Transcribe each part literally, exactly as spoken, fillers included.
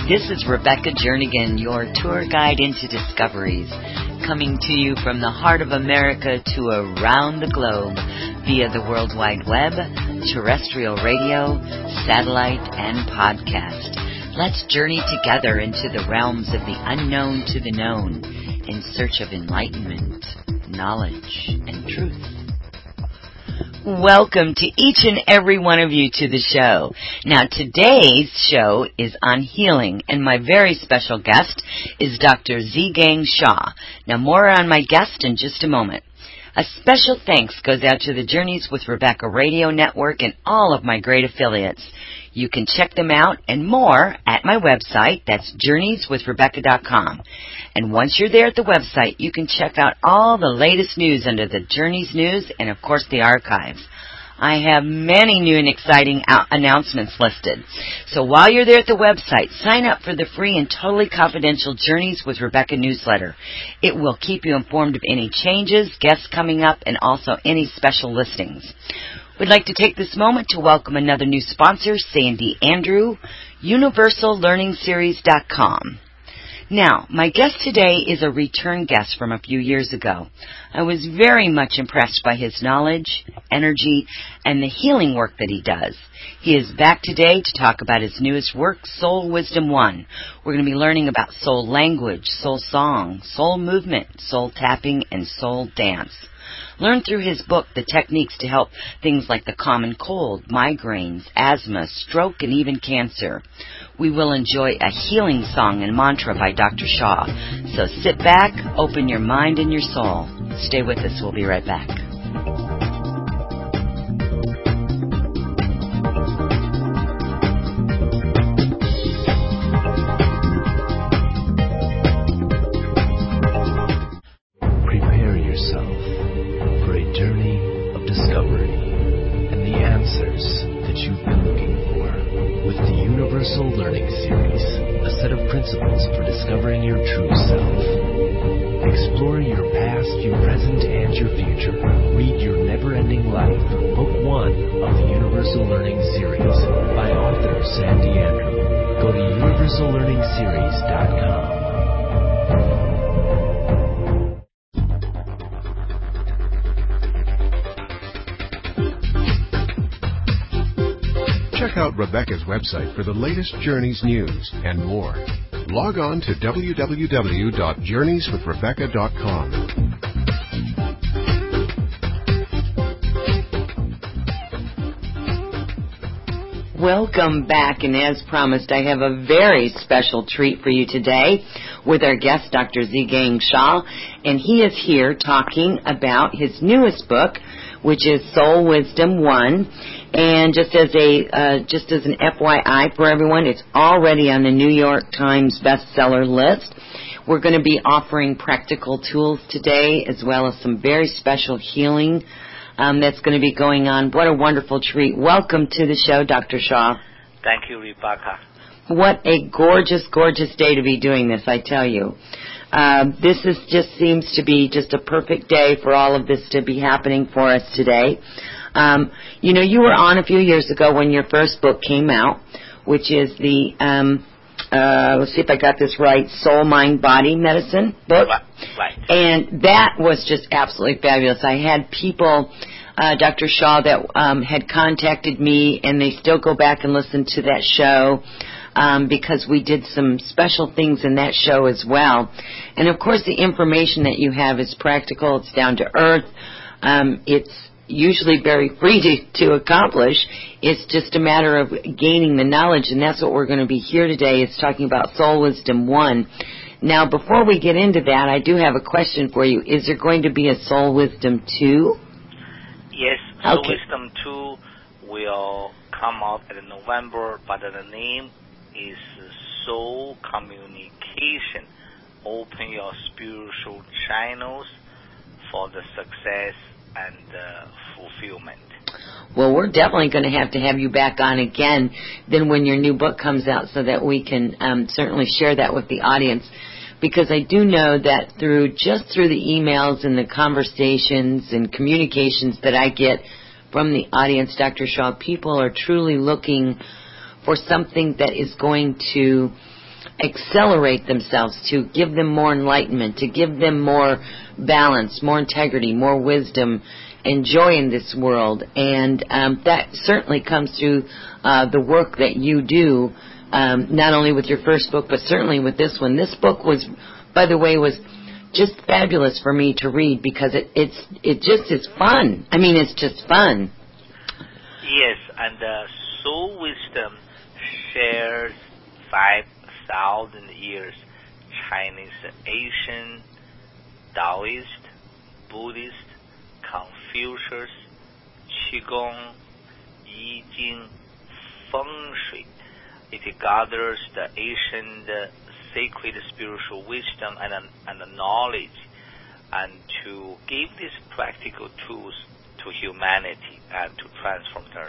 This is Rebecca Jernigan, your tour guide into discoveries, coming to you from the heart of America to around the globe via the World Wide Web, terrestrial radio, satellite, and podcast. Let's journey together into the realms of the unknown to the known in search of enlightenment, knowledge, and truth. Welcome to each and every one of you to the show. Now, today's show is on healing, and my very special guest is Doctor Zhigang Shah. Now, more on my guest in just a moment. A special thanks goes out to the Journeys with Rebecca Radio Network and all of my great affiliates. You can check them out and more at my website. That's journeys with rebecca dot com. And once you're there at the website, you can check out all the latest news under the Journeys News and, of course, the archives. I have many new and exciting out- announcements listed. So while you're there at the website, sign up for the free and totally confidential Journeys with Rebecca newsletter. It will keep you informed of any changes, guests coming up, and also any special listings. We'd like to take this moment to welcome another new sponsor, Sandy Andrew, universal learning series dot com. Now, my guest today is a return guest from a few years ago. I was very much impressed by his knowledge, energy, and the healing work that he does. He is back today to talk about his newest work, Soul Wisdom One. We're going to be learning about soul language, soul song, soul movement, soul tapping, and soul dance. Learn through his book the techniques to help things like the common cold, migraines, asthma, stroke, and even cancer. We will enjoy a healing song and mantra by Doctor Shah. So sit back, open your mind and your soul. Stay with us. We'll be right back. Prepare yourself for a journey of discovery and the answers that you've been looking for with the Universal Learning Series, a set of principles for discovering your true self. Explore your past, your present, and your future. Read Your Never-Ending Life, Book one of the Universal Learning Series by author Sandy Andrew. Go to universal learning series dot com. Check out Rebecca's website for the latest Journeys news and more. Log on to w w w dot journeys with rebecca dot com. Welcome back, and as promised, I have a very special treat for you today with our guest, Doctor Zhigang Shah, and he is here talking about his newest book, which is Soul Wisdom One. And just as a uh, just as an F Y I for everyone, it's already on the New York Times bestseller list. We're going to be offering practical tools today, as well as some very special healing um, that's going to be going on. What a wonderful treat! Welcome to the show, Doctor Shah. Thank you, Rebecca. What a gorgeous, gorgeous day to be doing this, I tell you. Uh, this is just seems to be just a perfect day for all of this to be happening for us today. Um, you know, you were on a few years ago when your first book came out, which is the, um, uh, let's see if I got this right, Soul, Mind, Body Medicine book. Right. And that was just absolutely fabulous. I had people, uh, Doctor Shah, that um, had contacted me, and they still go back and listen to that show. Um, because we did some special things in that show as well. And, of course, the information that you have is practical. It's down to earth. Um, it's usually very free to, to accomplish. It's just a matter of gaining the knowledge, and that's what we're going to be here today, is talking about Soul Wisdom One. Now, before we get into that, I do have a question for you. Is there going to be a Soul Wisdom Two? Yes, Soul Okay. Wisdom Two will come out in November, but the name is Soul Communication. Open your spiritual channels for the success and uh, fulfillment. Well, we're definitely going to have to have you back on again then when your new book comes out, so that we can um, certainly share that with the audience. Because I do know that through just through the emails and the conversations and communications that I get from the audience, Doctor Shah, people are truly looking for something that is going to accelerate themselves, to give them more enlightenment, to give them more balance, more integrity, more wisdom, and joy in this world. And um, that certainly comes through uh, the work that you do, um, not only with your first book, but certainly with this one. This book was, by the way, was just fabulous for me to read because it it's it just is fun. I mean, it's just fun. Yes, and uh, Soul Wisdom shares five thousand years Chinese, Asian, Taoist, Buddhist, Confucius, Qigong, Yi Jing, Feng Shui. It gathers the ancient uh, sacred spiritual wisdom and, and the knowledge, and to give these practical tools to humanity and to transform their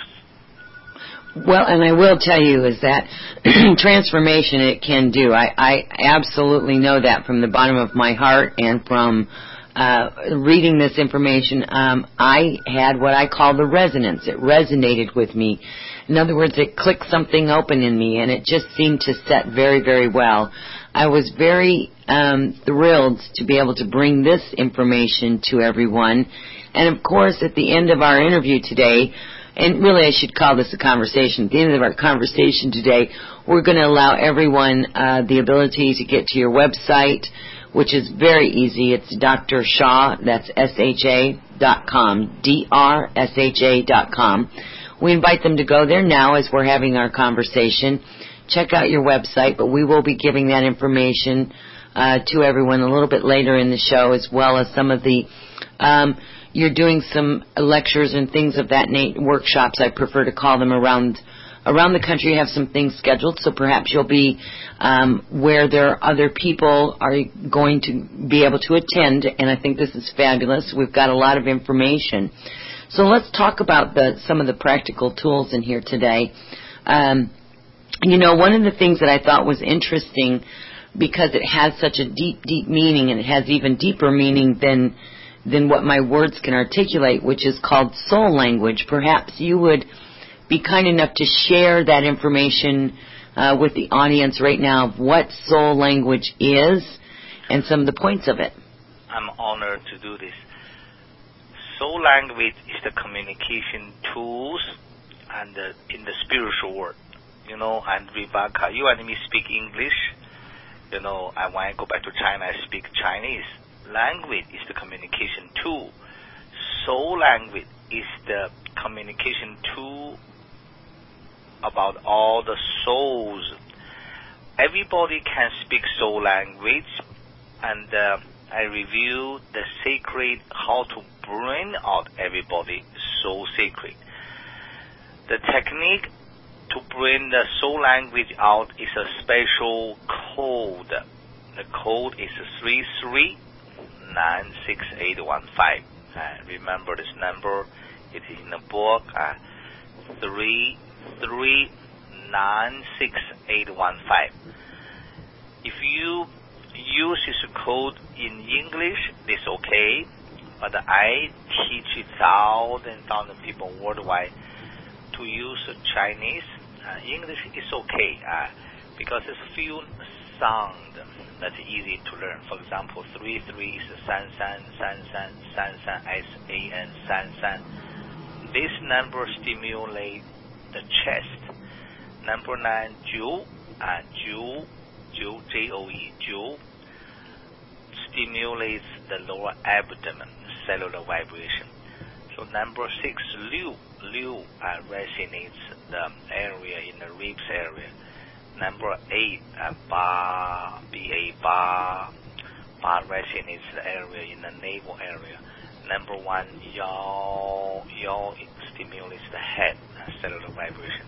lives. Well, and I will tell you is that transformation it can do. I, I absolutely know that from the bottom of my heart, and from uh, reading this information, um, I had what I call the resonance. It resonated with me. In other words, it clicked something open in me, and it just seemed to set very, very well. I was very um, thrilled to be able to bring this information to everyone. And, of course, at the end of our interview today, and really I should call this a conversation, at the end of our conversation today, we're going to allow everyone uh, the ability to get to your website, which is very easy. It's Doctor Sha, that's S H A dot com, D R S H A dot com. We invite them to go there now as we're having our conversation. Check out your website, but we will be giving that information uh, to everyone a little bit later in the show, as well as some of the, um, you're doing some lectures and things of that nature, workshops, I prefer to call them, around around the country. You have some things scheduled, so perhaps you'll be um, where there are other people are going to be able to attend, and I think this is fabulous. We've got a lot of information. So let's talk about the, some of the practical tools in here today. Um, you know, one of the things that I thought was interesting, because it has such a deep, deep meaning, and it has even deeper meaning than than what my words can articulate, which is called soul language. Perhaps you would be kind enough to share that information uh, with the audience right now of what soul language is and some of the points of it. I'm honored to do this. Soul language is the communication tools and uh, in the spiritual world. You know, and Rebecca, you and me speak English. You know, and when I go back to China, I speak Chinese. Language is the communication tool. Soul language is the communication tool about all the souls. Everybody can speak soul language, and uh, I review the sacred, how to bring out everybody soul sacred. The technique to bring the soul language out is a special code. The code is three three nine six eight one five. Uh, remember this number. It is in the book. Uh, three three nine six eight one five. If you use this code in English, it's okay. But I teach thousands and thousands of people worldwide to use Chinese. Uh, English is okay uh, because there's few sound that's easy to learn. For example, three three is san san san san san san s a n san san. This number stimulates the chest. Number nine, jiu, uh, jiu, jiu, J O E, jiu, stimulates the lower abdomen, cellular vibration. So number six, liu, liu uh, resonates the area in the ribs area. Number eight, uh, ba, B A, ba, ba resonates the area in the navel area. Number one, yao, yao stimulates the head, uh, cellular vibration.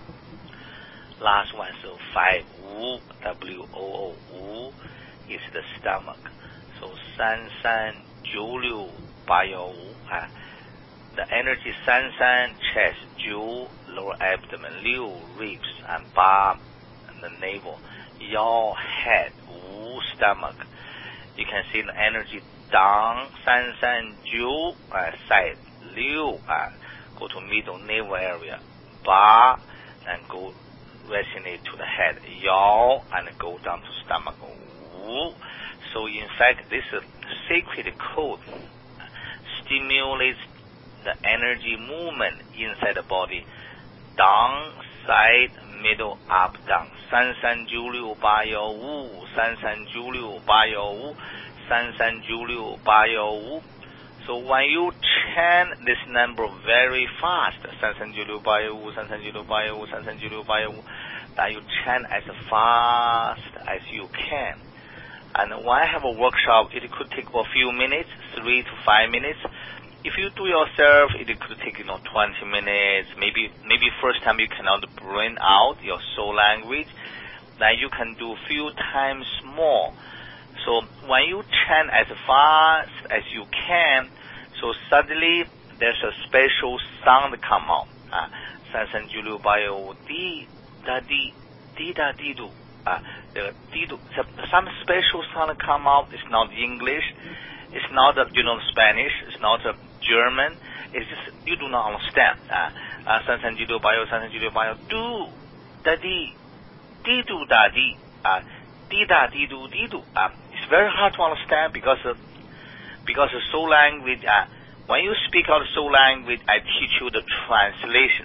Last one, so five, wu, W O O, wu is the stomach. So san san, jiu liu, ba yao wu. Uh, the energy san san, chest, jiu, lower abdomen, liu, ribs, and ba, and the navel, yao, head, wu, stomach. You can see the energy down, san san, jiu, uh, side, liu, uh, go to middle navel area, ba, and go resonate to the head, yao, and go down to stomach, wu. So in fact, this uh, sacred code stimulates the energy movement inside the body, down, side, middle, up, down. 三三九六八幺五，三三九六八幺五，三三九六八幺五。So when you chant this number very fast, 三三九六八幺五，三三九六八幺五，三三九六八幺五, that you chant as fast as you can. And when I have a workshop, it could take a few minutes, three to five minutes. If you do yourself, it could take, you know, twenty minutes. Maybe, maybe first time you cannot bring out your soul language, then you can do a few times more. So when you chant as fast as you can, so suddenly there's a special sound come out. Uh, 三三九六八幺五 di da di di da di do. Uh, the di do. Some special sound come out. It's not English. It's not, uh, you know, Spanish. It's not uh, German. It's just you do not understand. Uh, uh, 三三九六八幺五 三三九六八幺五 do da di di do da di. Uh, di da di do di do. Uh, it's very hard to understand because uh, because the soul language. Uh, when you speak out soul language, I teach you the translation.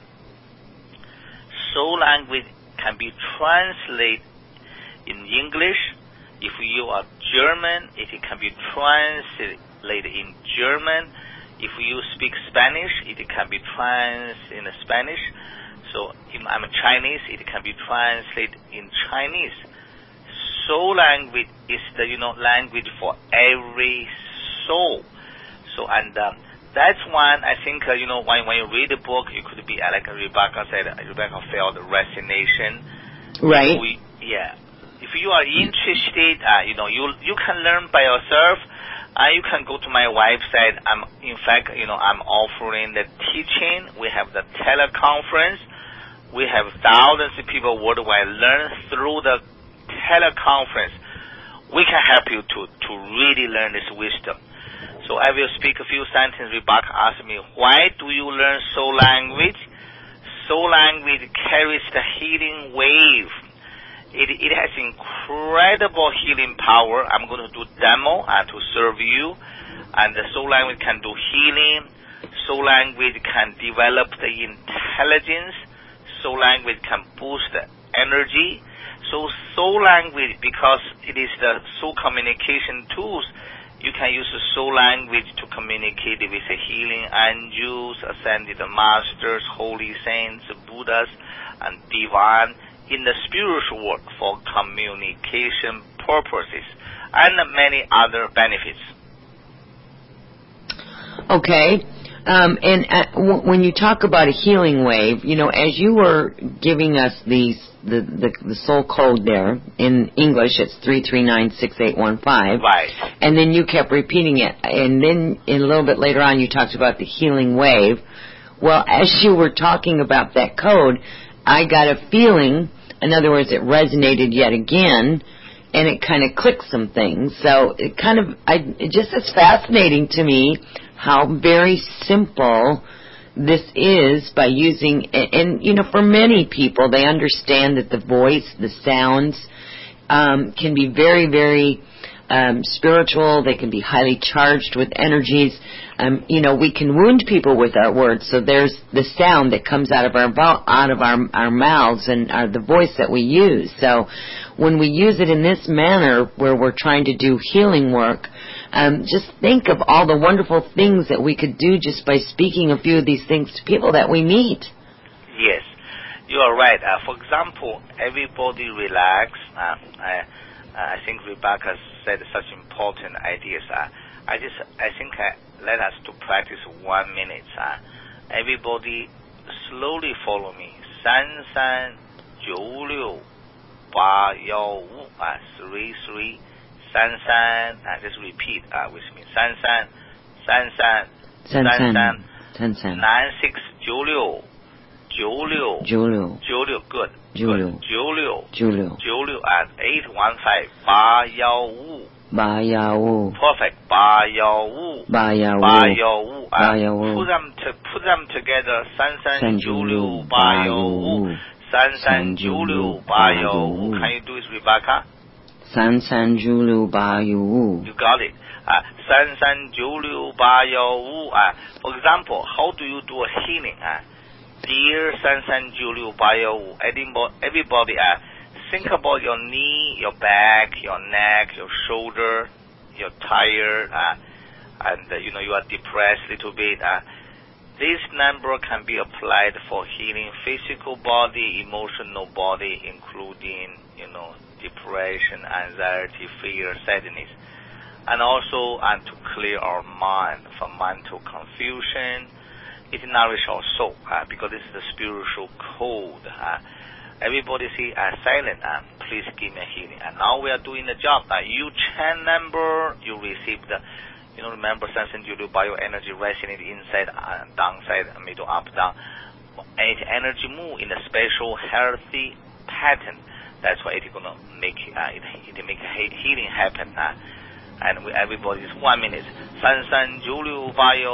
Soul language can be translated in English. If you are German, it can be translated in German. If you speak Spanish, it can be translated in Spanish. So if I'm Chinese, it can be translated in Chinese. Soul language is the, you know, language for every soul. So, and um, that's one, I think, uh, you know, when, when you read the book, it could be, uh, like Rebecca said, Rebecca felt resignation. Right. We, yeah. If you are interested, uh, you know, you you can learn by yourself. Uh, you can go to my website. I'm, in fact, you know, I'm offering the teaching. We have the teleconference. We have thousands of people worldwide learn through the teleconference. We can help you to, to really learn this wisdom. So I will speak a few sentences. Rebecca asked me, why do you learn soul language? Soul language carries the healing wave. It, it has incredible healing power. I'm going to do demo uh, to serve you. And the soul language can do healing. Soul language can develop the intelligence. Soul language can boost the energy. So soul language, because it is the soul communication tools, you can use the soul language to communicate with the healing angels, ascended masters, holy saints, Buddhas, and divine, in the spiritual world for communication purposes and many other benefits. Okay. Um, and uh, w- when you talk about a healing wave, you know, as you were giving us these, the, the, the soul code there, in English it's three three nine six eight one five. Right. And then you kept repeating it. And then in a little bit later on you talked about the healing wave. Well, as you were talking about that code, I got a feeling, in other words, it resonated yet again, and it kind of clicked some things. So it kind of, I, it just is fascinating to me how very simple this is by using, and, and you know, for many people, they understand that the voice, the sounds, um, can be very, very um, spiritual. They can be highly charged with energies. Um, you know, we can wound people with our words. So there's the sound that comes out of our vo- out of our our mouths and our, the voice that we use. So when we use it in this manner, where we're trying to do healing work, um, just think of all the wonderful things that we could do just by speaking a few of these things to people that we meet. Yes, you are right. Uh, for example, everybody relax. Uh, I, I think Rebecca said such important ideas. Uh, I just, I think I let us to practice one minute. Uh, everybody slowly follow me. 三三九六八幺五 uh, three three 三三 uh, just repeat uh, with me. 三三三三三三三三 nine six 九六九六九六九六 good 九六九六九六九六 and eight one five 八幺五八幺五 perfect 八幺五八幺五八幺五八幺五 put them to put them together 三三九六八幺五三三九六八幺五。Can you do it, Rebecca? 三三九六八幺五。 You got it. 啊，三三九六八幺五啊。For example, how do you do a healing? 啊 Dear 三三九六八幺五 everybody 啊 think about your knee, your back, your neck, your shoulder, you're tired, uh, and uh, you know you are depressed a little bit. Uh, this number can be applied for healing physical body, emotional body, including you know depression, anxiety, fear, sadness, and also and to clear our mind from mental confusion. It nourishes our soul uh, because this is the spiritual code. Uh, Everybody say uh, silent and uh, please give me a healing. And now we are doing the job. Uh, you chain number, you receive the, you know, remember Sansan Juliu bioenergy resonate inside, uh, downside, middle, up, down. And energy move in a special healthy pattern. That's why it's gonna make uh, it, it make healing happen. Uh, and we, everybody is one minute. Sansan Juliu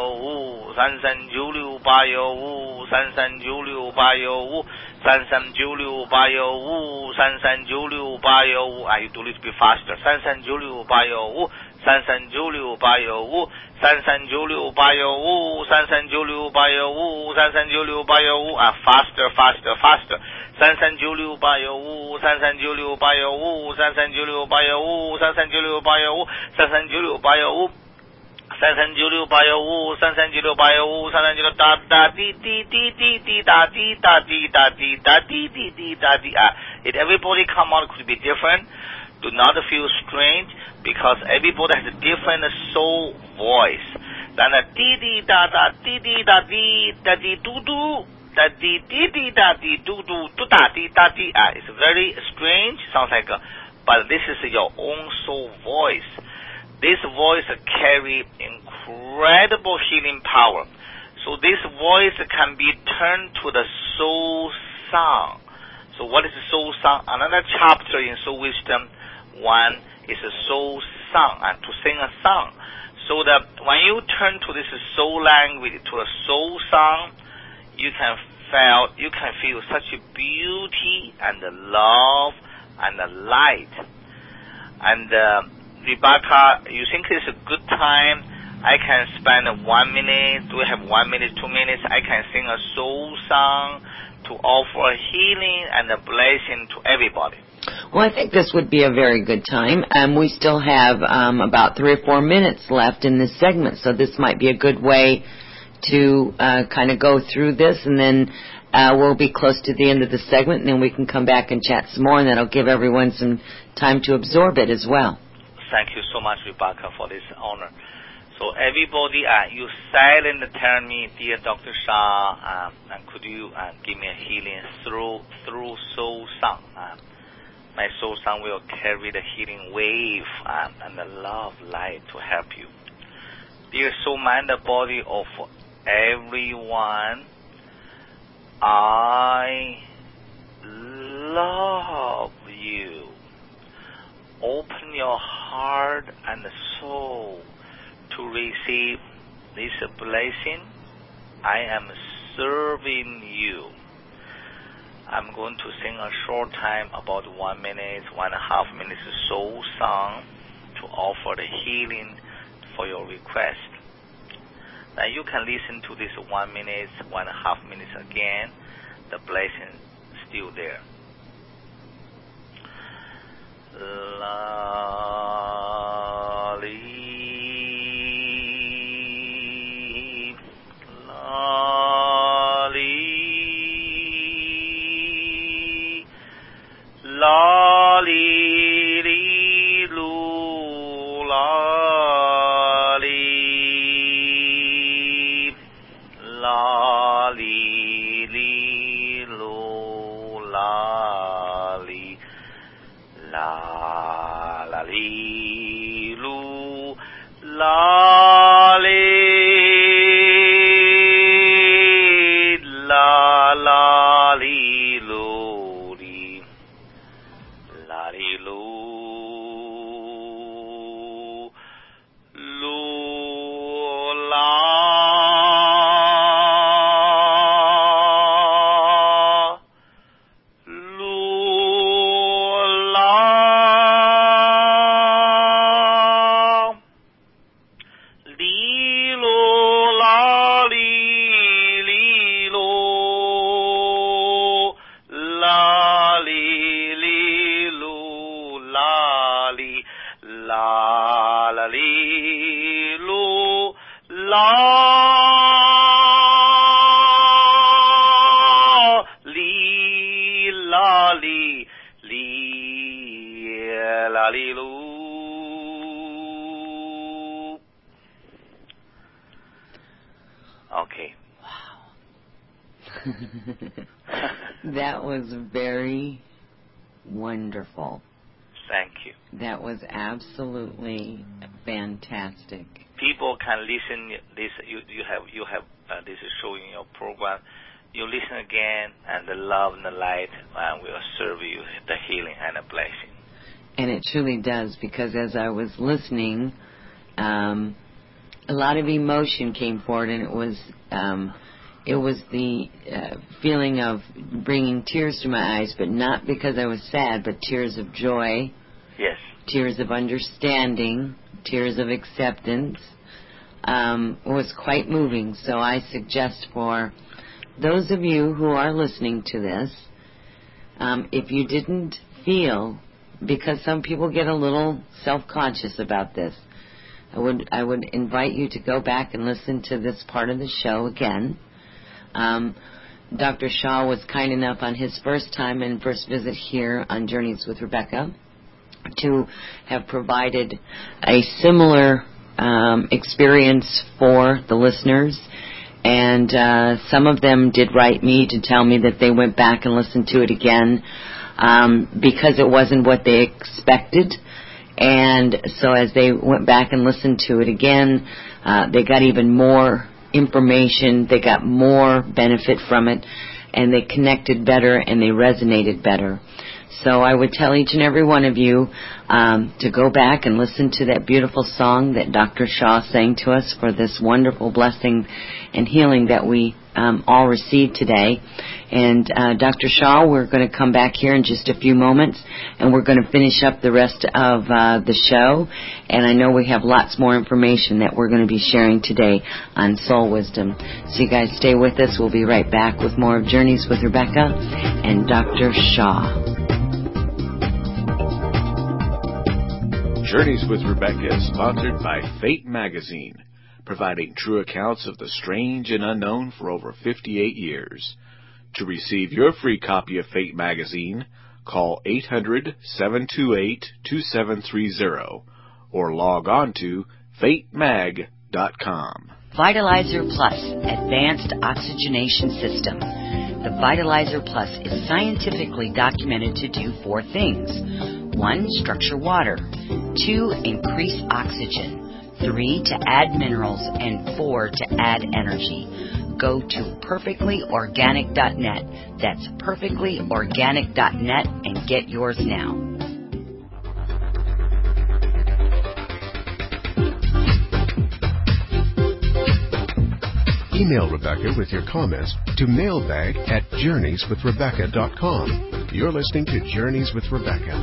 bio, Sansan Juliu bio, Sansan Juliu bio. 三三九六八幺五，三三九六八幺五。啊 ，you do a little bit faster。三三九六八幺五，三三九六八幺五，三三九六八幺五，三三九六八幺五，三三九六八幺五。啊 ，faster faster faster。三三九六八幺五，三三九六八幺五，三三九六八幺五，三三九六八幺五，三三九六八幺五。三三九六八幺五，三三九六八幺五，三三九六哒哒滴滴滴滴滴哒滴哒滴哒滴哒滴滴滴哒滴啊 ！If everybody come out could be different, do not feel strange because everybody has a different soul voice. 然后滴滴哒哒滴滴哒滴哒滴嘟嘟哒滴滴滴哒滴嘟嘟嘟哒滴哒滴啊 ！It's very strange, sounds like, a, but this is your own soul voice. This voice carries incredible healing power. So this voice can be turned to the soul song. So what is soul song? Another chapter in Soul Wisdom one is a soul song, and to sing a song. So that when you turn to this soul language, to a soul song, you can feel, you can feel such a beauty and love and light. And uh, Rebecca, you think it's a good time? I can spend one minute. Do we have one minute, two minutes? I can sing a soul song to offer healing and a blessing to everybody. Well, I think this would be a very good time. Um, we still have um, about three or four minutes left in this segment, so this might be a good way to uh, kind of go through this, and then uh, we'll be close to the end of the segment, and then we can come back and chat some more, and that'll give everyone some time to absorb it as well. Thank you so much, Rebecca, for this honor. So everybody, uh, you silently tell me, dear Doctor Shah, uh, and could you uh, give me a healing through through soul song? Uh, my soul song will carry the healing wave uh, and the love light to help you. Dear soul, mind, and body of everyone, I love you. Open your heart and soul to receive this blessing. I am serving you. I'm going to sing a short time, about one minute, one and a half minutes soul song to offer the healing for your request. Now you can listen to this one minute, one and a half minutes again. The blessing is still there. La li. La li li lu la li la li li lu la li la la li lu la li la la li lu li la li lu lu la la li li la li lu. Okay. Wow. That was very wonderful. Thank you. That was absolutely fantastic. People can listen. This you you have you have uh, this is showing your program. You listen again, and the love and the light uh, will serve you the healing and the blessing. And it truly does, because as I was listening, um, a lot of emotion came forward, and it was um, it was the uh, feeling of bringing tears to my eyes, but not because I was sad, but tears of joy. Yes. Tears of understanding, tears of acceptance. Um, it was quite moving. So I suggest for those of you who are listening to this, um, if you didn't feel, because some people get a little self-conscious about this, I would I would invite you to go back and listen to this part of the show again. Um, Doctor Shaw was kind enough on his first time and first visit here on Journeys with Rebecca to have provided a similar um, experience for the listeners, and uh, some of them did write me to tell me that they went back and listened to it again um, because it wasn't what they expected. And so as they went back and listened to it again, uh, they got even more information, they got more benefit from it, and they connected better and they resonated better. So I would tell each and every one of you um, to go back and listen to that beautiful song that Doctor Shaw sang to us for this wonderful blessing and healing that we um, all received today. And uh, Doctor Shaw, we're going to come back here in just a few moments, and we're going to finish up the rest of uh, the show. And I know we have lots more information that we're going to be sharing today on soul wisdom. So you guys stay with us. We'll be right back with more of Journeys with Rebecca and Doctor Shaw. Journeys with Rebecca is sponsored by Fate Magazine, providing true accounts of the strange and unknown for over fifty-eight years. To receive your free copy of Fate Magazine, call eight hundred, seven two eight, two seven three zero or log on to fate mag dot com. Vitalizer Plus Advanced Oxygenation System. The Vitalizer Plus is scientifically documented to do four things. One, structure water. Two, increase oxygen. Three, to add minerals. And four, to add energy. Go to perfectly organic dot net. That's perfectly organic dot net and get yours now. Email Rebecca with your comments to mailbag at journeys with rebecca dot com. You're listening to Journeys with Rebecca.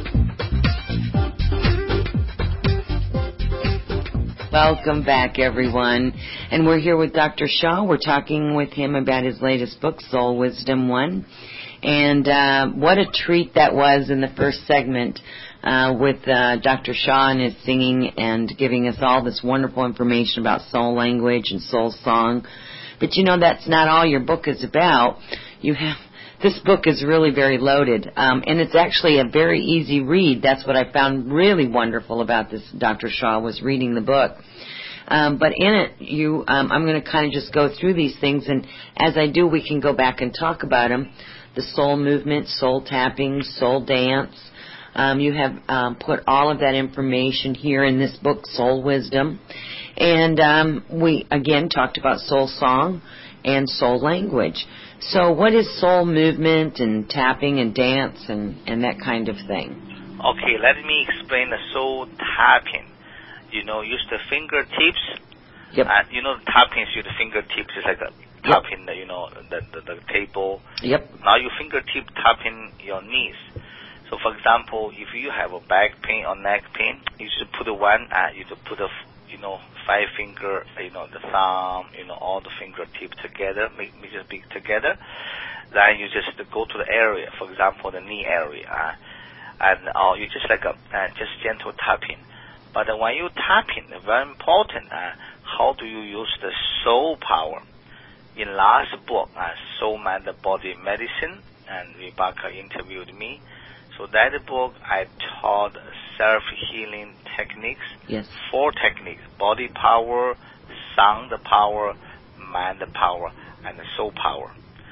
Welcome back, everyone. And we're here with Doctor Shaw. We're talking with him about his latest book, Soul Wisdom One. And uh, what a treat that was in the first segment uh, with uh, Doctor Shaw and his singing and giving us all this wonderful information about soul language and soul song. But you know, that's not all your book is about. You have this book is really very loaded, um, and it's actually a very easy read. That's what I found really wonderful about this, Doctor Shaw, was reading the book. Um, but in it, you, um, I'm going to kind of just go through these things, and as I do, we can go back and talk about them. The soul movement, soul tapping, soul dance. Um, you have um, put all of that information here in this book, Soul Wisdom. And um, we, again, talked about soul song and soul language. So what is soul movement and tapping and dance and, and that kind of thing? Okay, let me explain the soul tapping. You know, use the fingertips. Yep. Uh, you know, tapping is the fingertips. It's like a tapping, yep. the, you know, the, the, the table. Yep. Now your fingertip tapping your knees. So, for example, if you have a back pain or neck pain, you should put one, uh, you should put a, you know, five finger, you know, the thumb, you know, all the fingertips together, make, make it big together. Then you just go to the area, for example, the knee area, uh, and uh, you just like a, uh, just gentle tapping. But uh, when you tapping, very important, uh, how do you use the soul power? In last book, uh, Soul, Mind, Body, Medicine, and Rebecca interviewed me. So that book, I taught self-healing techniques. Yes. Four techniques: body power, sound power, mind power, and soul power.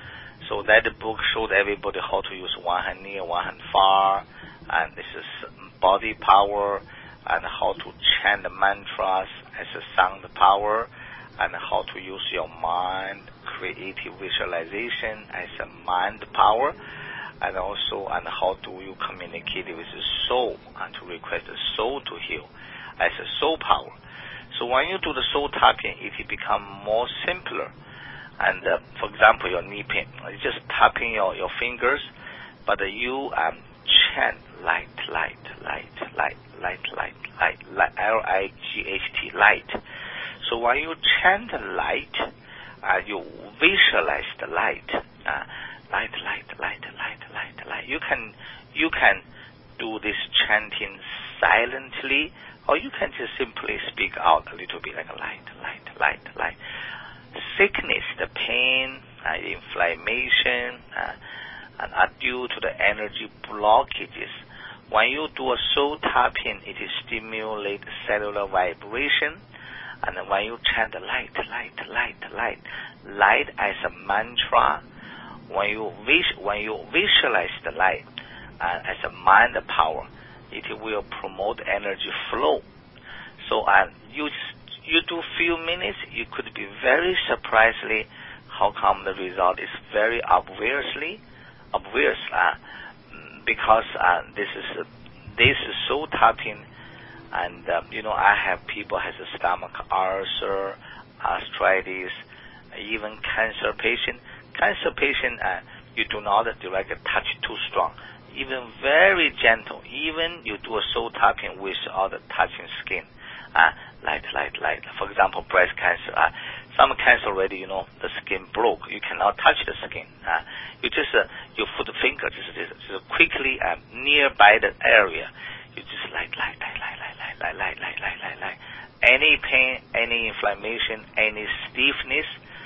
So that book showed everybody how to use one hand near, one hand far, and this is body power, and how to chant the mantras as a sound power, and how to use your mind, creative visualization as a mind power, and also and how do you communicate with the soul and to request the soul to heal as a soul power. So when you do the soul tapping, it becomes more simpler. And uh, for example, your knee pain, you just tapping your, your fingers, but uh, you um, chant light, light, light, light, light, light, light, light, L I G H T, light. So when you chant light, uh, you visualize the light, uh, light, light, light, light, light, light. You can you can do this chanting silently, or you can just simply speak out a little bit like light, light, light, light. Sickness, the pain, uh, inflammation, uh, and are due to the energy blockages. When you do a soul tapping, it stimulates cellular vibration. And when you chant light, light, light, light, light as a mantra, when you vis- when you visualize the light uh, as a mind power, it will promote energy flow. So uh, you you do few minutes, you could be very surprisingly how come the result is very obviously obvious uh, because uh, this is uh, this is soul tapping. And, uh, you know, I have people has a stomach ulcer, arthritis, even cancer patient. Cancer patient, uh, you do not direct touch too strong. Even very gentle. Even you do a soul tapping without touching skin. Uh, light, light, light. For example, breast cancer. Uh, some cancer already, you know, the skin broke. You cannot touch the skin. Uh, you just, uh, you put the finger just, just, just quickly uh, nearby the area. You just light, light, light, light, light, light, light, light, light, light, light, light. Any pain, any inflammation, any stiffness,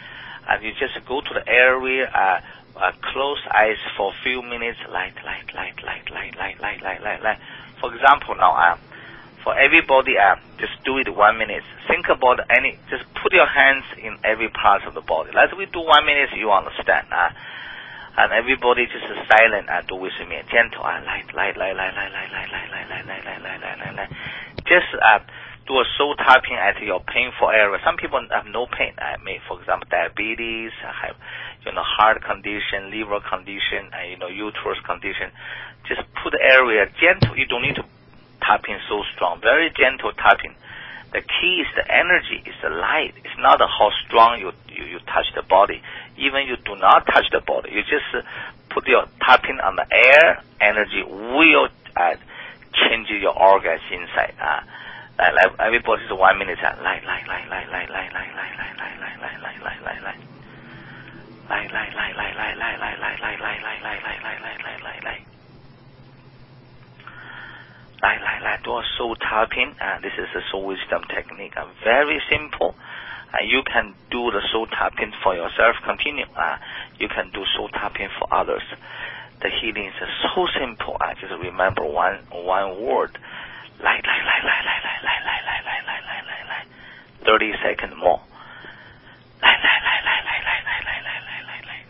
and you just go to the area, uh, uh, close eyes for a few minutes, light, light, light, light, light, light, light, light, light, light. For example, now, uh, for everybody, uh, just do it one minute. Think about any, just put your hands in every part of the body. As we do one minute, you understand, uh. And everybody just silent and do with me. Gentle and light, light, light, light, light, light, light, light, light, light, light, light, light, light, light, light. Just uh, do a soul tapping at your painful area. Some people have no pain. I mean, for example, diabetes, have, you know, heart condition, liver condition, and, you know, uterus condition. Just put the area gentle. You don't need to tapping so strong. Very gentle tapping. The key is the energy, is the light. It's not how strong you, you, you touch the body. Even you do not touch the body. You just uh, put your tapping on the air, energy will uh, change your organs inside. Uh, like, like everybody is one minute. Uh, light, light, light, light, light, light, light, light, light, light, light, light, light, light, light, light. Light, light, light, light, light, light, light, light, light, light, light, light, light, light, light, light, light, light. Light, light, light, do a soul tapping. Uh, this is a soul wisdom technique. Uh, very simple. Uh, you can do the soul tapping for yourself. Continue. Uh, you can do soul tapping for others. The healing is so simple. I uh, just remember one one word. Light, light, light, light, light, light, light, light, light, light, light, light, light, light. Thirty seconds more. Light, light, light, light, light, light, light, light, light, light, light, light.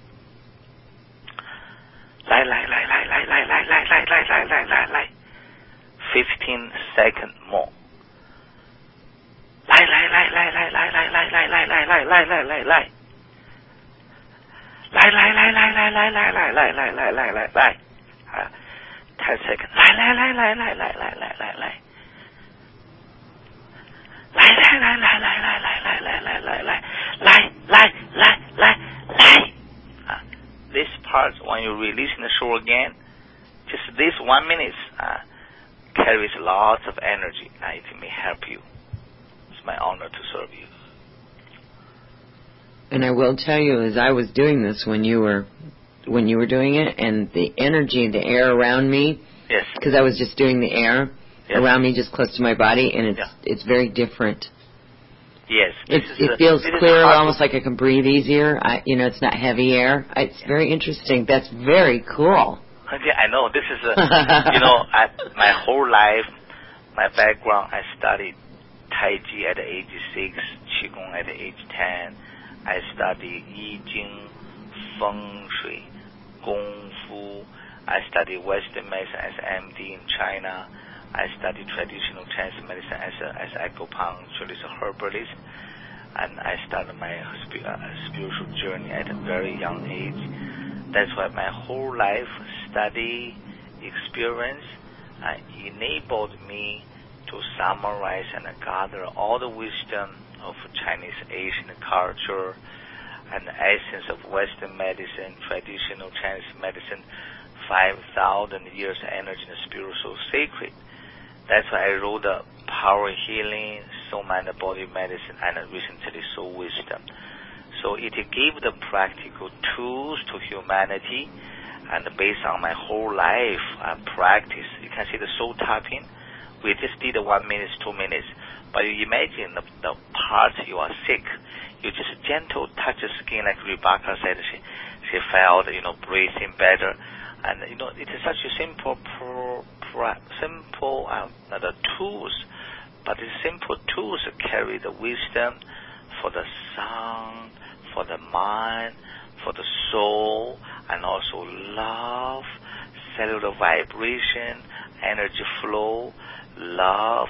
Light, light, light, light, light, light, light, light, light, light, light, light, light, light. Fifteen seconds more. Light, light, light, light, light, light, light, light, light, light, light, light, light, light, light, light. Light, light, light, light, light, light, light, light, light, light, light, light, light, light. Ten seconds. Light, light, light, light, light, light, light, light, light, light. Light, light, light, light, light, light, light, light, light, light, light. Light, light, light, light, light. This part, when you release the show again, just this one minute uh, carries lots of energy. Uh, it may help you. It's my honor to serve you. And I will tell you, as I was doing this when you were when you were doing it, and the energy, the air around me, yes, because I was just doing the air yes. around me, just close to my body, and it's yeah. it's very different. Yes. It, is, it uh, feels clearer, almost to... like I can breathe easier. I, you know, it's not heavy air. It's yeah. very interesting. That's very cool. Yeah, I know. This is, a, you know, I, my whole life, my background, I studied Tai Chi at age six, Qigong at age ten. I studied Yi Jing, Feng Shui, Gong Fu. I studied Western medicine as an M D in China. I studied traditional Chinese medicine as a, as acupuncturist, a herbalist, and I started my sp- uh, spiritual journey at a very young age. That's why my whole life study experience uh, enabled me to summarize and gather all the wisdom of Chinese Asian culture and the essence of Western medicine, traditional Chinese medicine, five thousand years energy and spiritual sacred. That's why I wrote the Power Healing, Soul, Mind, Body Medicine, and recently Soul Wisdom. So it gave the practical tools to humanity, and based on my whole life uh, practice, you can see the soul tapping. We just did one minute, two minutes, but you imagine the, the part you are sick, you just gentle touch the skin, like Rebecca said, she, she felt, you know, breathing better. And, you know, it is such a simple, pro, pro, simple, uh, the tools, but the simple tools carry the wisdom for the sound, for the mind, for the soul, and also love, cellular vibration, energy flow, love,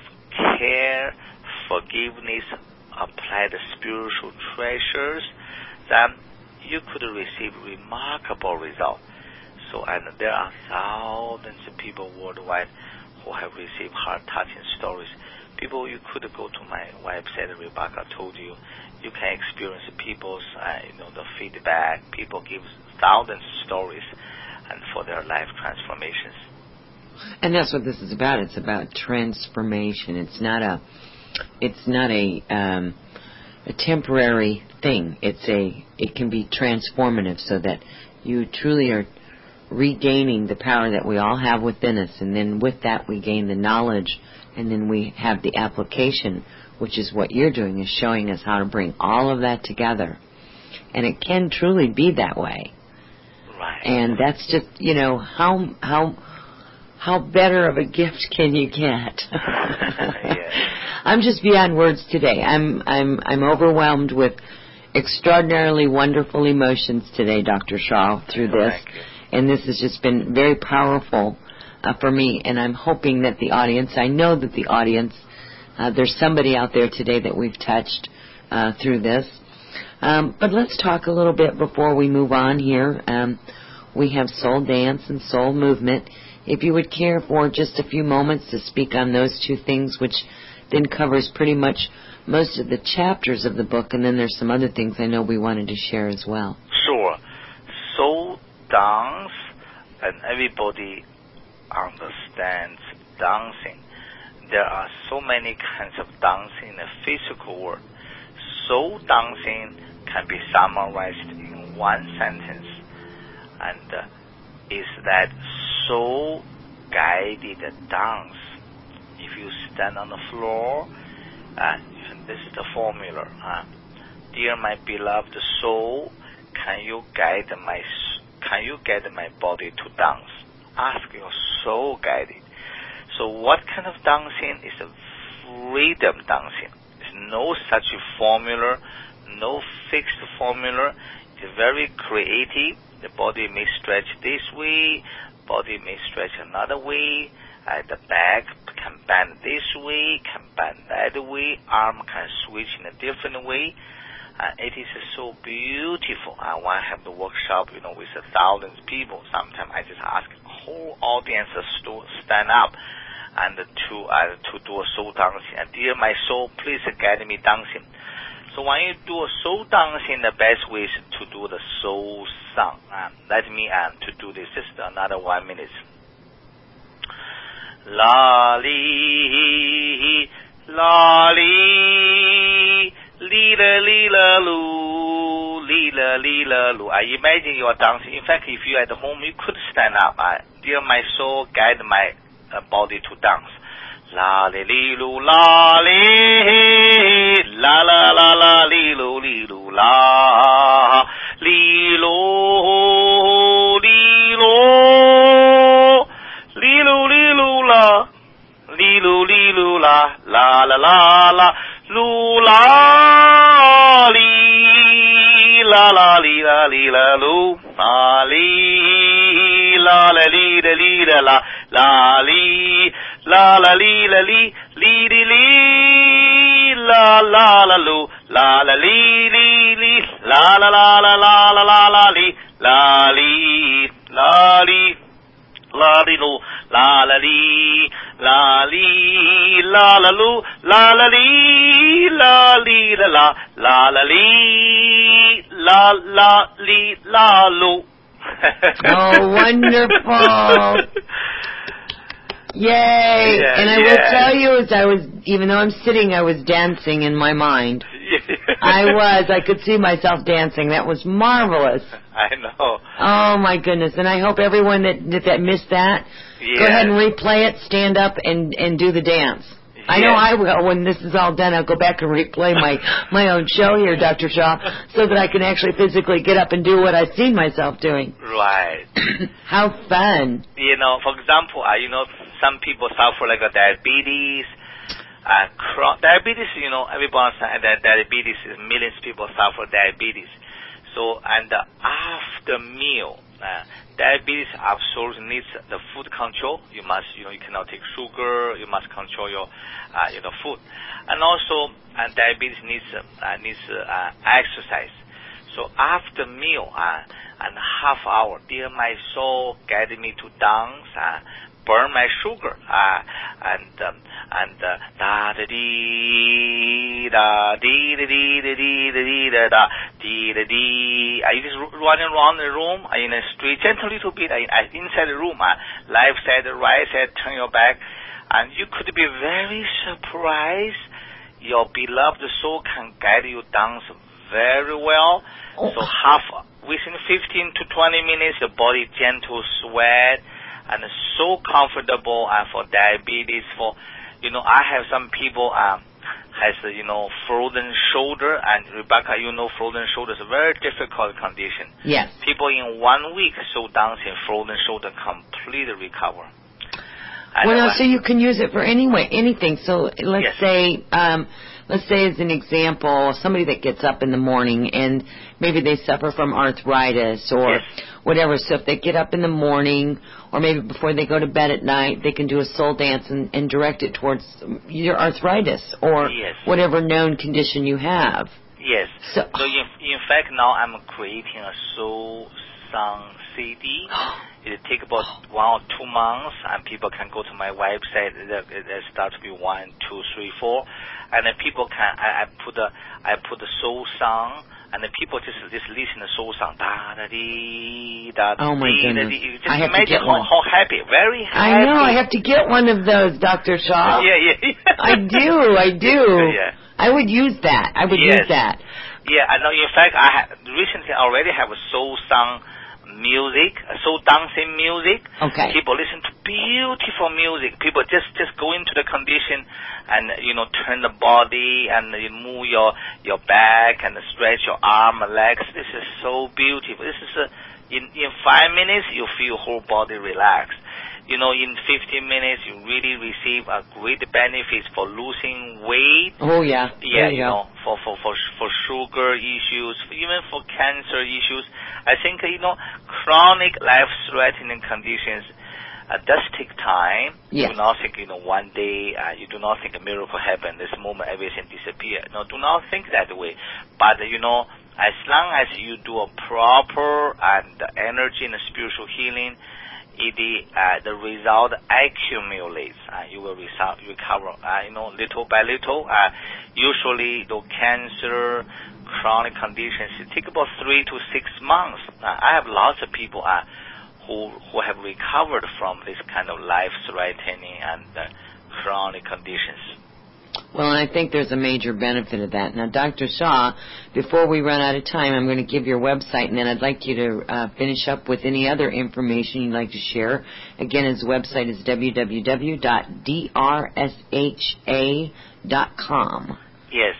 care, forgiveness, apply the spiritual treasures, then you could receive remarkable results. So, and there are thousands of people worldwide who have received heart-touching stories. People, you could go to my website, Rebecca told you, you can experience people's, uh, you know, the feedback. People give thousands of stories, and for their life transformations. And that's what this is about. It's about transformation. It's not a, it's not a, um, a temporary thing. It's a, it can be transformative, so that you truly are regaining the power that we all have within us, and then with that we gain the knowledge, and then we have the application, which is what you're doing, is showing us how to bring all of that together. And it can truly be that way. Right. And that's just, you know, how how how better of a gift can you get? Yeah. I'm just beyond words today. I'm I'm I'm overwhelmed with extraordinarily wonderful emotions today, Doctor Shaw, through this. Thank you. And this has just been very powerful uh, for me, and I'm hoping that the audience, I know that the audience, uh, there's somebody out there today that we've touched uh, through this. Um, but let's talk a little bit before we move on here. Um, we have Soul Dance and Soul Movement. If you would care for just a few moments to speak on those two things, which then covers pretty much most of the chapters of the book, and then there's some other things I know we wanted to share as well. Sure. Soul dance, and everybody understands dancing. There are so many kinds of dancing in the physical world. Soul dancing can be summarized in one sentence, and uh, is that soul guided dance. If you stand on the floor, uh, this is the formula. Uh, Dear my beloved soul, can you guide my can you guide my body to dance? Ask your soul guided. So what kind of dancing is a freedom dancing? There's no such formula, no fixed formula. It's very creative. The body may stretch this way, body may stretch another way. Uh, the back can bend this way, can bend that way. Arm can switch in a different way. Uh, it is so beautiful. I want to have the workshop, you know, with a thousand people. Sometimes I just ask the whole audience to stand up and to uh, to do a soul dancing. And dear my soul, please guide me dancing. So when you do a soul dancing, the best way is to do the soul song. Uh, let me uh, to do this. Just another one minute. La li la li. Lila, lila, loo, lila, lila, loo. I imagine you are dancing. In fact, if you are at home, you could stand up. Uh, dear my soul, guide my uh, body to dance. La, li, li, loo, la, li, La la la la, li lo li lo la, li lo li lo, li lo li lo la, li lo li lo la, la la la la, lu la li, la la li la li la lu, la li, la la li la li la la, la li, la la li la li, li li li, la la la lu, la la li li li, la la la la la la la la li, la li, la li, la li lu, la la li, la li, la la lu, la la li, la li la la, la la li, la la li la lu. Oh, wonderful. Yay. Yeah, and I yeah. will tell you, as I was, even though I'm sitting, I was dancing in my mind. I was. I could see myself dancing. That was marvelous. I know. Oh, my goodness. And I hope everyone that that, that missed that, Yes. go ahead and replay it, stand up, and, and do the dance. I know Yes. I will. When this is all done, I'll go back and replay my, my own show here, Doctor Shaw, so that I can actually physically get up and do what I've seen myself doing. Right. How fun. You know, for example, uh, you know, some people suffer like a diabetes. Uh, cro- diabetes, you know, everyone says that diabetes is millions of people suffer diabetes. So, and uh, after meal, uh, diabetes absolutely needs the food control. You must, you know, you cannot take sugar. You must control your, uh, you know, food. And also, uh, diabetes needs uh, needs uh, exercise. So after meal, uh, and half hour, dear my soul, guide me to dance, uh, burn my sugar, uh, and um, and uh, da da dee da dee da dee da dee da dee da da dee da dee. I just running around the room uh, in a street, just a little bit. I, I inside the room, uh, left side, right side, turn your back, and you could be very surprised. Your beloved soul can guide you dance very well. Oh. So half within fifteen to twenty minutes, your body gentle sweat. And so comfortable uh, for diabetes. For, you know, I have some people um, has, uh, you know, frozen shoulder. And Rebecca, you know, frozen shoulder is a very difficult condition. Yes. People in one week so dancing frozen shoulder completely recover. And Well, uh, so you can use it for any way, anything. So let's Yes. say, um, let's say as an example, somebody that gets up in the morning and maybe they suffer from arthritis or Yes. whatever. So if they get up in the morning or maybe before they go to bed at night, they can do a soul dance and, and direct it towards your arthritis or Yes. whatever known condition you have. Yes. So- So, in, in fact, now I'm creating a soul song C D. It take about one or two months, and people can go to my website. It, it, it starts with one, two, three, four, and then people can. I, I put the I put the soul song, and then people just just listen to soul song. Da da dee da da Oh, my dee, da, goodness. dee. Just I have to imagine get how, one. how happy, very happy. I know. I have to get one of those, Doctor Shaw. Yeah, yeah, yeah. I do. I do. Yeah. I would use that. I would Yes. use that. Yeah, I know. In fact, I ha- recently already have a soul song music, a soul dancing music. Okay. People listen to beautiful music. People just just go into the condition and, you know, turn the body and you move your your back and stretch your arm and legs. This is so beautiful. This is a, in in five minutes you feel whole body relaxed. You know, in fifteen minutes you really receive a great benefits for losing weight. Oh, yeah. Yeah, There you you go. know, for, for, for, for sugar issues, even for cancer issues. I think, you know, chronic life-threatening conditions uh, does take time. Yes. Do not think, you know, one day, uh, you do not think a miracle happened. This moment, everything disappear. No, do not think that way. But, you know, as long as you do a proper and energy and spiritual healing, it, uh, the result accumulates. Uh, you will result, recover, uh, you know, little by little. Uh, usually, the cancer, chronic conditions, it take about three to six months. Uh, I have lots of people uh, who who have recovered from this kind of life-threatening and uh, chronic conditions. Well, and I think there's a major benefit of that. Now, Doctor Shaw, before we run out of time, I'm going to give your website, and then I'd like you to uh, finish up with any other information you'd like to share. Again, his website is w w w dot d r s h a dot com. Yes.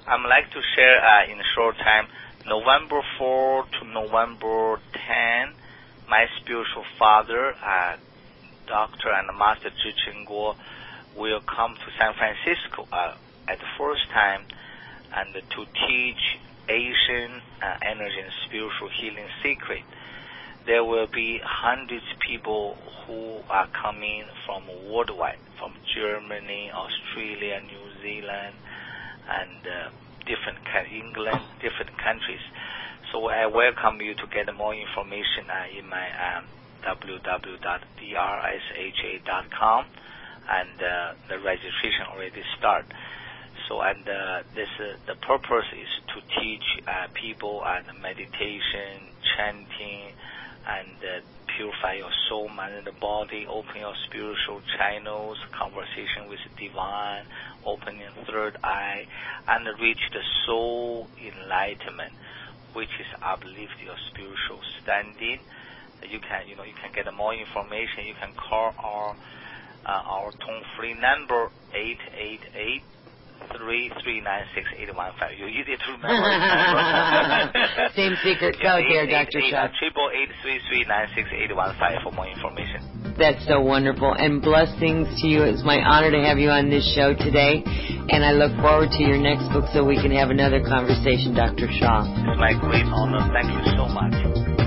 I'm like to share uh, in a short time, November fourth to November tenth, my spiritual father, uh, Doctor and Master Zhi Ching Guo, will come to San Francisco uh, at the first time and to teach Asian uh, energy and spiritual healing secret. There will be hundreds of people who are coming from worldwide, from Germany, Australia, New Zealand, and uh, different England, different countries. So I welcome you to get more information uh, in my um, w w w dot d r s h a dot com, and uh, the registration already started. So, and uh, this uh, the purpose is to teach uh, people and uh, meditation, chanting, and uh, purify your soul, mind, and the body, open your spiritual channels, conversation with the divine, open your third eye, and reach the soul enlightenment, which is uplift your spiritual standing. You can, you know, you can get more information. You can call our uh, our toll-free number eight eight eight. Three three nine six eight one five. You easy to remember. Same secret code here, Doctor Shah. Triple eight three three nine six eight one five for more information. That's so wonderful, and blessings to you. It's my honor to have you on this show today, and I look forward to your next book so we can have another conversation, Doctor Shah. It's my great honor. Thank you so much.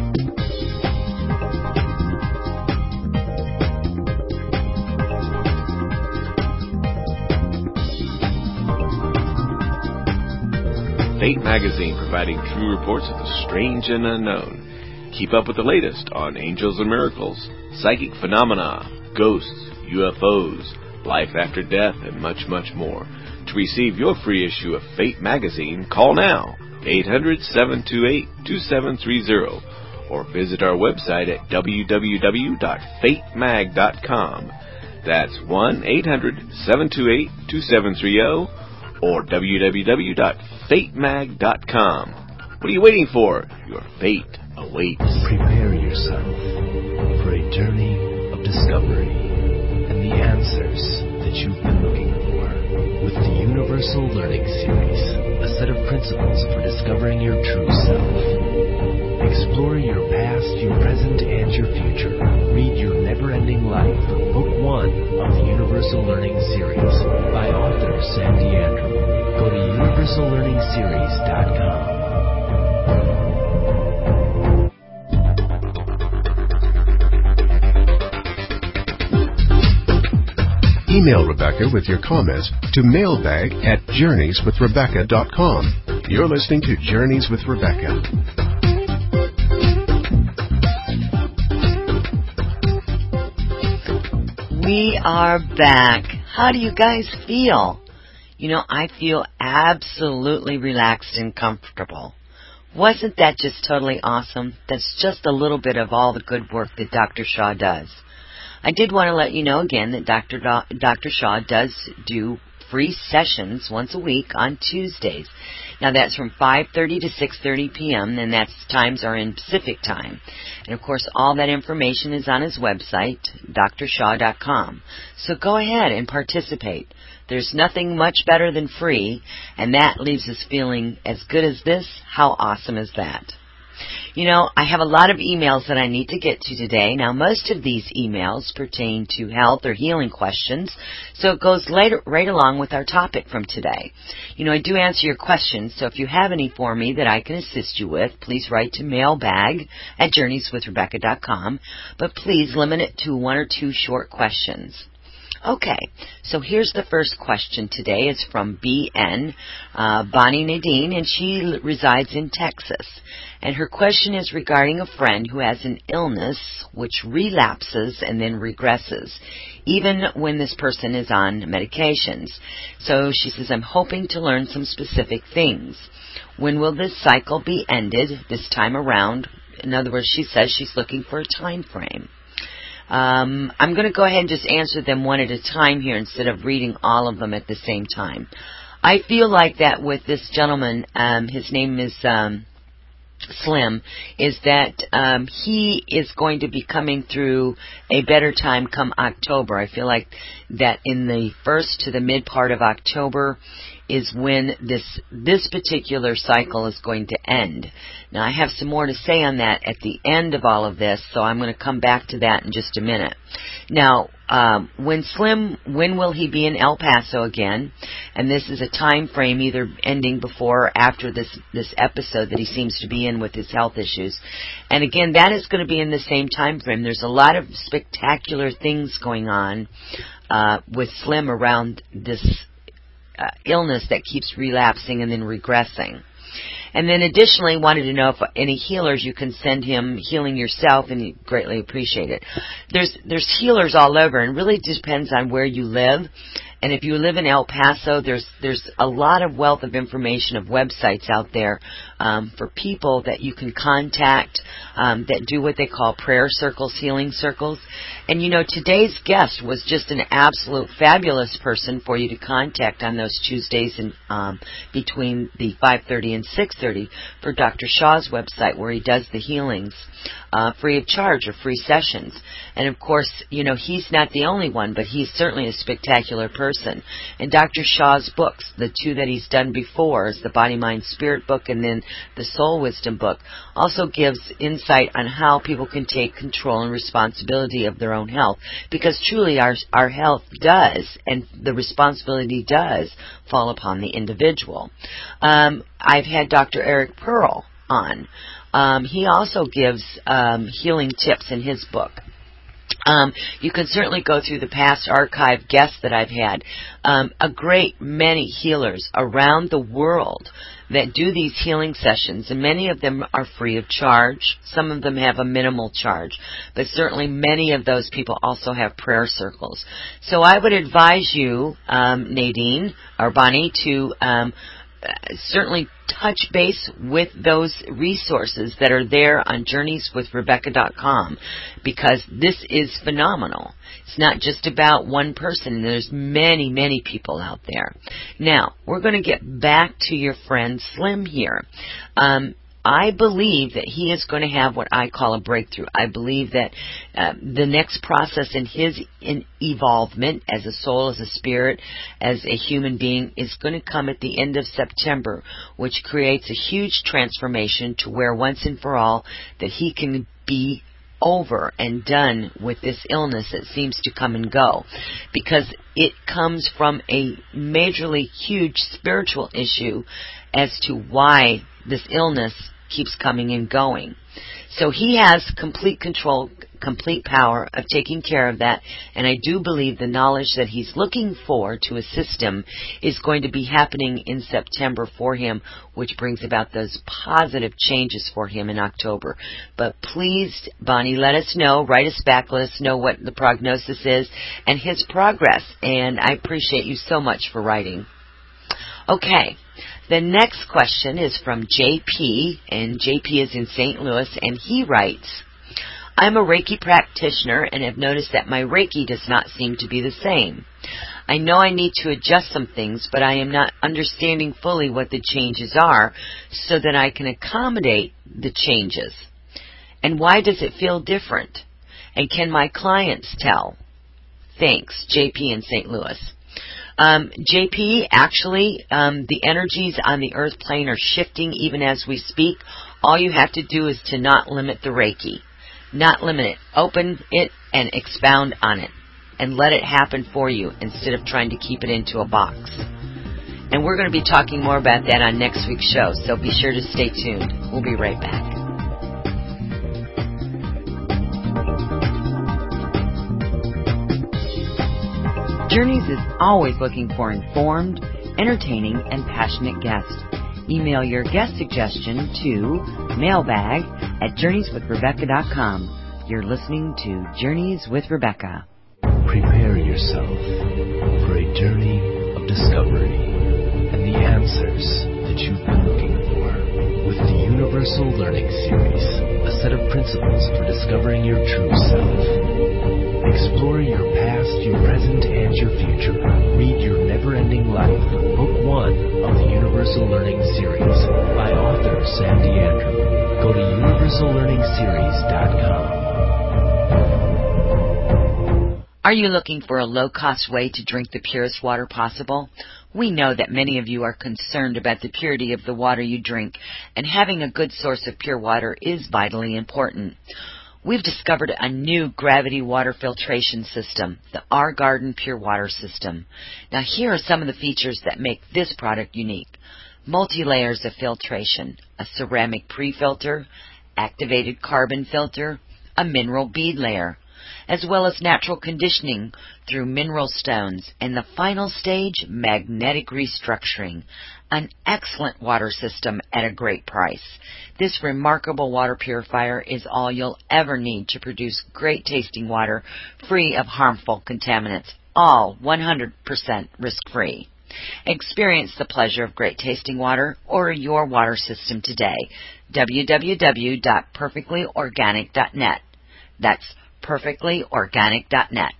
Fate Magazine, providing true reports of the strange and unknown. Keep up with the latest on angels and miracles, psychic phenomena, ghosts, U F Os, life after death, and much, much more. To receive your free issue of Fate Magazine, call now, eight hundred, seven two eight, two seven three zero, or visit our website at w w w dot fate mag dot com. That's one eight hundred, seven two eight, two seven three zero, or w w w dot fate mag dot com. What are you waiting for? Your fate awaits. Prepare yourself for a journey of discovery and the answers that you've been looking for with the Universal Learning Series, a set of principles for discovering your true self. Explore your past, your present, and your future. Read Your Never-Ending Life, Book one of the Universal Learning Series by author Sandy Andrew. Go to universal learning series dot com. Email Rebecca with your comments to mailbag at journeys with rebecca dot com. You're listening to Journeys with Rebecca. We are back. How do you guys feel? You know, I feel absolutely relaxed and comfortable. Wasn't that just totally awesome? That's just a little bit of all the good work that Doctor Shah does. I did want to let you know again that Doctor Do- Doctor Shah does do free sessions once a week on Tuesdays. Now that's from five thirty to six thirty p.m. and that's times are in Pacific time. And of course all that information is on his website, d r shaw dot com. So go ahead and participate. There's nothing much better than free, and that leaves us feeling as good as this. How awesome is that? You know, I have a lot of emails that I need to get to today. Now, most of these emails pertain to health or healing questions, so it goes later, right along with our topic from today. You know, I do answer your questions, so if you have any for me that I can assist you with, please write to mailbag at journeys with rebecca dot com, but please limit it to one or two short questions. Okay, so here's the first question today. It's from B N, uh, Bonnie Nadine, and she l- resides in Texas. And her question is regarding a friend who has an illness which relapses and then regresses, even when this person is on medications. So she says, I'm hoping to learn some specific things. When will this cycle be ended this time around? In other words, she says she's looking for a time frame. Um, I'm going to go ahead and just answer them one at a time here instead of reading all of them at the same time. I feel like that with this gentleman, um, his name is um, Slim, is that um, he is going to be coming through a better time come October. I feel like that in the first to the mid part of October is when this this particular cycle is going to end. Now, I have some more to say on that at the end of all of this, so I'm going to come back to that in just a minute. Now, um, when Slim, when will he be in El Paso again? And this is a time frame either ending before or after this, this episode that he seems to be in with his health issues. And again, that is going to be in the same time frame. There's a lot of spectacular things going on uh, with Slim around this Uh, illness that keeps relapsing and then regressing. And then additionally, wanted to know if any healers you can send him healing yourself, and he'd greatly appreciate it. There's there's healers all over, and really depends on where you live. And if you live in El Paso, there's there's a lot of wealth of information of websites out there um, for people that you can contact um, that do what they call prayer circles, healing circles. And you know, today's guest was just an absolute fabulous person for you to contact on those Tuesdays and um, between the five thirty and six thirty for Doctor Shaw's website, where he does the healings uh, free of charge or free sessions. And of course, you know, he's not the only one, but he's certainly a spectacular person. And Doctor Shaw's books, the two that he's done before, is the Body, Mind, Spirit book and then the Soul Wisdom book, also gives insight on how people can take control and responsibility of their own health. Because truly our, our health does, and the responsibility does, fall upon the individual. Um, I've had Doctor Eric Pearl on. Um, he also gives um, healing tips in his book. Um, you can certainly go through the past archive guests that I've had. Um, a great many healers around the world that do these healing sessions, and many of them are free of charge. Some of them have a minimal charge, but certainly many of those people also have prayer circles. So I would advise you, um, Nadine or Bonnie, to um, certainly touch base with those resources that are there on journeys with rebecca dot com, because this is phenomenal. It's not just about one person. There's many, many people out there. Now, we're going to get back to your friend Slim here. Um, I believe that he is going to have what I call a breakthrough. I believe that uh, the next process in his in evolvement as a soul, as a spirit, as a human being is going to come at the end of September, which creates a huge transformation to where once and for all that he can be over and done with this illness that seems to come and go, because it comes from a majorly huge spiritual issue as to why this illness keeps coming and going. So he has complete control, complete power of taking care of that, and I do believe the knowledge that he's looking for to assist him is going to be happening in September for him, which brings about those positive changes for him in October. But please, Bonnie, let us know, write us back, let us know what the prognosis is and his progress, and I appreciate you so much for writing. Okay. The next question is from J P, and J P is in Saint Louis, and he writes, I'm a Reiki practitioner and have noticed that my Reiki does not seem to be the same. I know I need to adjust some things, but I am not understanding fully what the changes are so that I can accommodate the changes. And why does it feel different? And can my clients tell? Thanks, J P in Saint Louis. Um, J P, actually, um, the energies on the earth plane are shifting even as we speak. All you have to do is to not limit the Reiki. Not limit it. Open it and expound on it. And let it happen for you instead of trying to keep it into a box. And we're going to be talking more about that on next week's show, so be sure to stay tuned. We'll be right back. Journeys is always looking for informed, entertaining, and passionate guests. Email your guest suggestion to mailbag at journeys with rebecca dot com. You're listening to Journeys with Rebecca. Prepare yourself for a journey of discovery and the answers that you've been looking for with the Universal Learning Series, a set of principles for discovering your true self. Explore your past, your present, and your future. Read Your Never-Ending Life, Book one of the Universal Learning Series by author Sandy Andrew. Go to universal learning series dot com. Are you looking for a low-cost way to drink the purest water possible? We know that many of you are concerned about the purity of the water you drink, and having a good source of pure water is vitally important. We've discovered a new gravity water filtration system, the Our Garden Pure Water System. Now, here are some of the features that make this product unique. Multi-layers of filtration, a ceramic pre-filter, activated carbon filter, a mineral bead layer, as well as natural conditioning through mineral stones, and the final stage, magnetic restructuring. An excellent water system at a great price. This remarkable water purifier is all you'll ever need to produce great tasting water free of harmful contaminants, all one hundred percent risk-free. Experience the pleasure of great tasting water. Order your water system today. w w w dot perfectly organic dot net. That's perfectly organic dot net.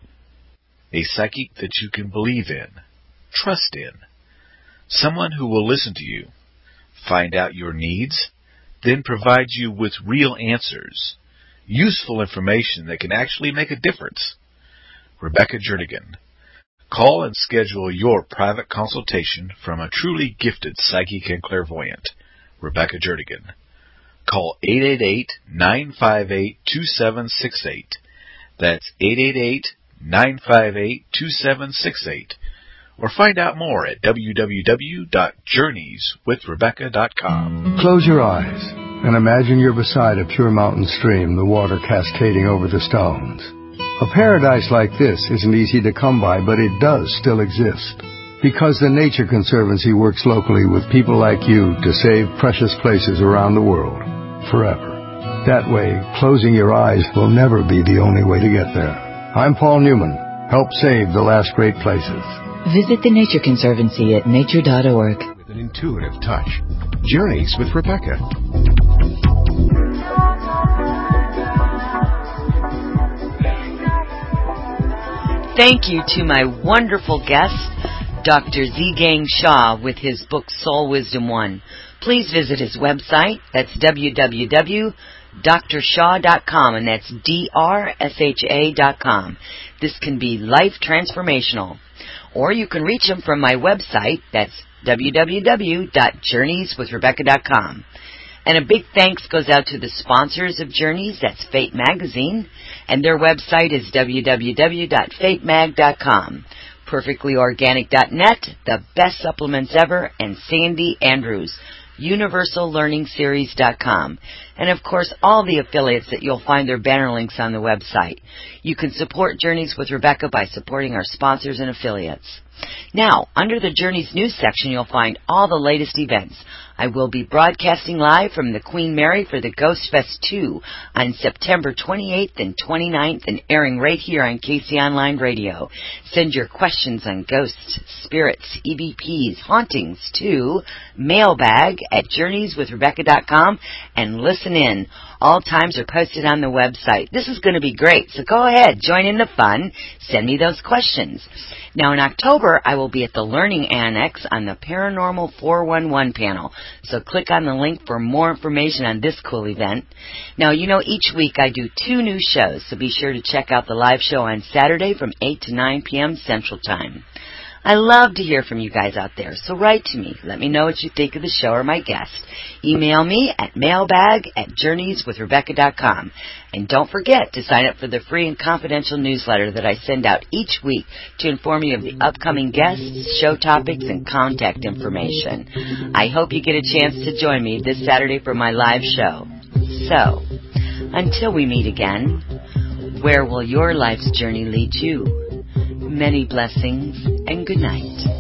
A psychic that you can believe in, trust in. Someone who will listen to you, find out your needs, then provide you with real answers, useful information that can actually make a difference. Rebecca Jernigan. Call and schedule your private consultation from a truly gifted psychic and clairvoyant, Rebecca Jernigan. Call eight eight eight, nine five eight, two seven six eight. That's eight eight eight, nine five eight, two seven six eight. Or find out more at w w w dot journeys with rebecca dot com. Close your eyes and imagine you're beside a pure mountain stream, the water cascading over the stones. A paradise like this isn't easy to come by, but it does still exist. Because the Nature Conservancy works locally with people like you to save precious places around the world, forever. That way, closing your eyes will never be the only way to get there. I'm Paul Newman. Help save the last great places. Visit the Nature Conservancy at nature dot org. With an intuitive touch. Journeys with Rebecca. Thank you to my wonderful guest, Doctor Zhigang Shah, with his book Soul Wisdom One. Please visit his website. That's w w w dot d r shah dot com, and that's D R S H A dot com. This can be life transformational. Or you can reach him from my website. That's w w w dot journeys with rebecca dot com. And a big thanks goes out to the sponsors of Journeys. That's Fate Magazine. And their website is w w w dot fate mag dot com. perfectly organic dot net, the best supplements ever, and Sandy Andrews, universal learning series dot com. And of course, all the affiliates that you'll find their banner links on the website. You can support Journeys with Rebecca by supporting our sponsors and affiliates. Now, under the Journeys News section, you'll find all the latest events. I will be broadcasting live from the Queen Mary for the Ghost Fest two on September twenty-eighth and twenty-ninth, and airing right here on K C Online Radio. Send your questions on ghosts, spirits, E V Ps, hauntings to mailbag at journeys with rebecca dot com and listen in. All times are posted on the website. This is going to be great, so go ahead, join in the fun. Send me those questions. Now, in October, I will be at the Learning Annex on the Paranormal four one one panel, so click on the link for more information on this cool event. Now, you know, each week I do two new shows, so be sure to check out the live show on Saturday from eight to nine p.m. Central Time. I love to hear from you guys out there, so write to me. Let me know what you think of the show or my guest. Email me at mailbag at journeys with rebecca dot com. And don't forget to sign up for the free and confidential newsletter that I send out each week to inform you of the upcoming guests, show topics, and contact information. I hope you get a chance to join me this Saturday for my live show. So, until we meet again, where will your life's journey lead you? Many blessings and good night.